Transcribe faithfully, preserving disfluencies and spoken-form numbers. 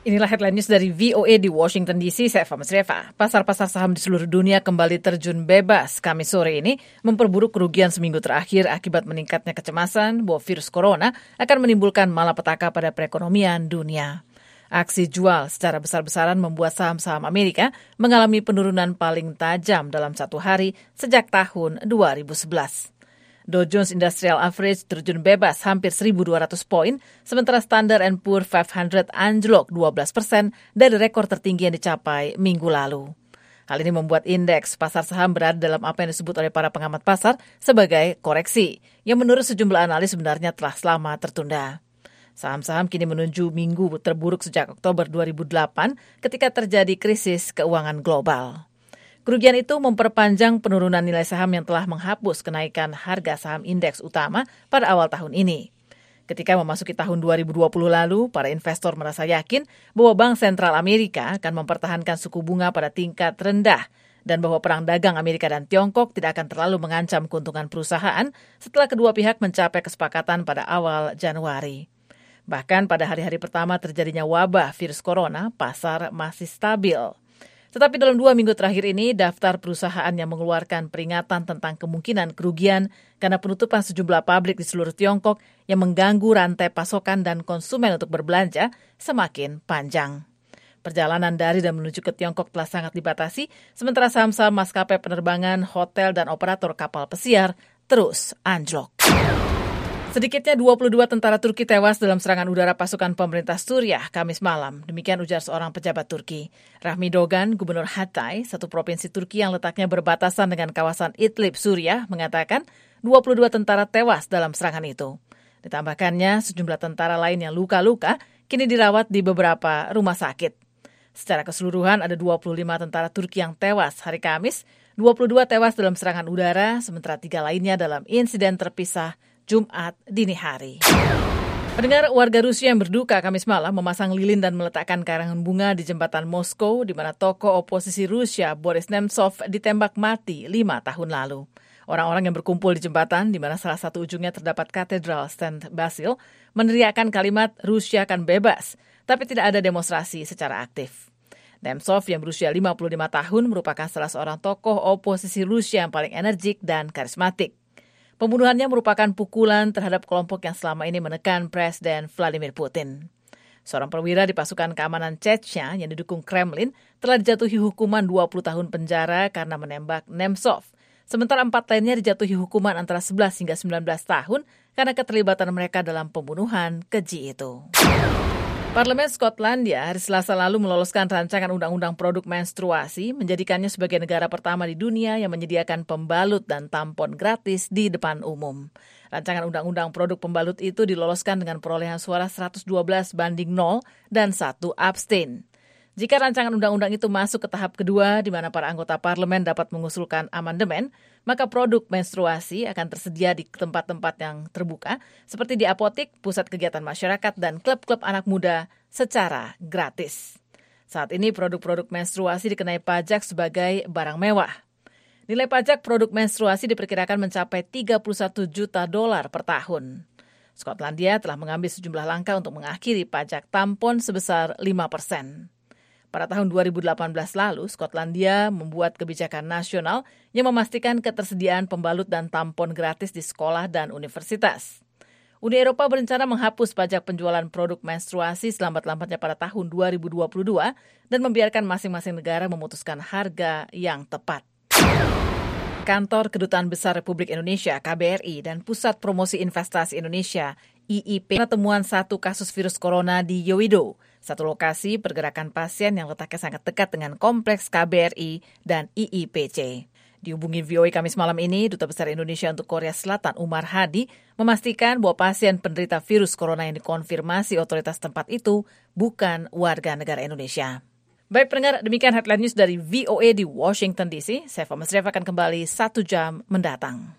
Inilah headline news dari V O A di Washington D C, saya Eva Masreva. Pasar-pasar saham di seluruh dunia kembali terjun bebas Kamis sore ini, memperburuk kerugian seminggu terakhir akibat meningkatnya kecemasan bahwa virus corona akan menimbulkan malapetaka pada perekonomian dunia. Aksi jual secara besar-besaran membuat saham-saham Amerika mengalami penurunan paling tajam dalam satu hari sejak tahun dua ribu sebelas. Dow Jones Industrial Average terjun bebas hampir seribu dua ratus poin, sementara Standard and Poor's lima ratus anjlok dua belas persen dari rekor tertinggi yang dicapai minggu lalu. Hal ini membuat indeks pasar saham berada dalam apa yang disebut oleh para pengamat pasar sebagai koreksi, yang menurut sejumlah analis sebenarnya telah lama tertunda. Saham-saham kini menuju minggu terburuk sejak Oktober dua ribu delapan ketika terjadi krisis keuangan global. Kerugian itu memperpanjang penurunan nilai saham yang telah menghapus kenaikan harga saham indeks utama pada awal tahun ini. Ketika memasuki tahun dua ribu dua puluh lalu, para investor merasa yakin bahwa Bank Sentral Amerika akan mempertahankan suku bunga pada tingkat rendah dan bahwa perang dagang Amerika dan Tiongkok tidak akan terlalu mengancam keuntungan perusahaan setelah kedua pihak mencapai kesepakatan pada awal Januari. Bahkan pada hari-hari pertama terjadinya wabah virus corona, pasar masih stabil. Tetapi dalam dua minggu terakhir ini, daftar perusahaan yang mengeluarkan peringatan tentang kemungkinan kerugian karena penutupan sejumlah pabrik di seluruh Tiongkok yang mengganggu rantai pasokan dan konsumen untuk berbelanja semakin panjang. Perjalanan dari dan menuju ke Tiongkok telah sangat dibatasi, sementara saham-saham maskapai penerbangan, hotel, dan operator kapal pesiar terus anjlok. Sedikitnya dua puluh dua tentara Turki tewas dalam serangan udara pasukan pemerintah Suriah Kamis malam. Demikian ujar seorang pejabat Turki. Rahmi Dogan, Gubernur Hatay, satu provinsi Turki yang letaknya berbatasan dengan kawasan Idlib, Suriah, mengatakan dua puluh dua tentara tewas dalam serangan itu. Ditambahkannya, sejumlah tentara lain yang luka-luka kini dirawat di beberapa rumah sakit. Secara keseluruhan ada dua puluh lima tentara Turki yang tewas hari Kamis, dua puluh dua tewas dalam serangan udara, sementara tiga lainnya dalam insiden terpisah Jumat dini hari. Pendengar, warga Rusia yang berduka Kamis malam memasang lilin dan meletakkan karangan bunga di jembatan Moskow di mana tokoh oposisi Rusia Boris Nemtsov ditembak mati lima tahun lalu. Orang-orang yang berkumpul di jembatan di mana salah satu ujungnya terdapat katedral Saint Basil meneriakkan kalimat Rusia akan bebas, tapi tidak ada demonstrasi secara aktif. Nemtsov yang berusia lima puluh lima tahun merupakan salah seorang tokoh oposisi Rusia yang paling energik dan karismatik. Pembunuhannya merupakan pukulan terhadap kelompok yang selama ini menekan Presiden Vladimir Putin. Seorang perwira di pasukan keamanan Chechnya yang didukung Kremlin telah dijatuhi hukuman dua puluh tahun penjara karena menembak Nemtsov. Sementara empat lainnya dijatuhi hukuman antara sebelas hingga sembilan belas tahun karena keterlibatan mereka dalam pembunuhan keji itu. Parlemen Skotlandia hari Selasa lalu meloloskan rancangan undang-undang produk menstruasi, menjadikannya sebagai negara pertama di dunia yang menyediakan pembalut dan tampon gratis di depan umum. Rancangan undang-undang produk pembalut itu diloloskan dengan perolehan suara seratus dua belas banding nol dan satu abstain. Jika rancangan undang-undang itu masuk ke tahap kedua, di mana para anggota parlemen dapat mengusulkan amandemen, maka produk menstruasi akan tersedia di tempat-tempat yang terbuka, seperti di apotik, pusat kegiatan masyarakat, dan klub-klub anak muda secara gratis. Saat ini produk-produk menstruasi dikenai pajak sebagai barang mewah. Nilai pajak produk menstruasi diperkirakan mencapai tiga puluh satu juta dolar per tahun. Skotlandia telah mengambil sejumlah langkah untuk mengakhiri pajak tampon sebesar lima persen. Pada tahun dua ribu delapan belas lalu, Skotlandia membuat kebijakan nasional yang memastikan ketersediaan pembalut dan tampon gratis di sekolah dan universitas. Uni Eropa berencana menghapus pajak penjualan produk menstruasi selambat-lambatnya pada tahun dua ribu dua puluh dua dan membiarkan masing-masing negara memutuskan harga yang tepat. Kantor Kedutaan Besar Republik Indonesia K B R I dan Pusat Promosi Investasi Indonesia I I P temuan satu kasus virus corona di Yeouido, satu lokasi pergerakan pasien yang letaknya sangat dekat dengan kompleks K B R I dan I I P C. Dihubungi V O A Kamis malam ini, Duta Besar Indonesia untuk Korea Selatan Umar Hadi memastikan bahwa pasien penderita virus corona yang dikonfirmasi otoritas tempat itu bukan warga negara Indonesia. Baik pendengar, demikian headline news dari V O A di Washington D C. Saya Eva Masreva akan kembali satu jam mendatang.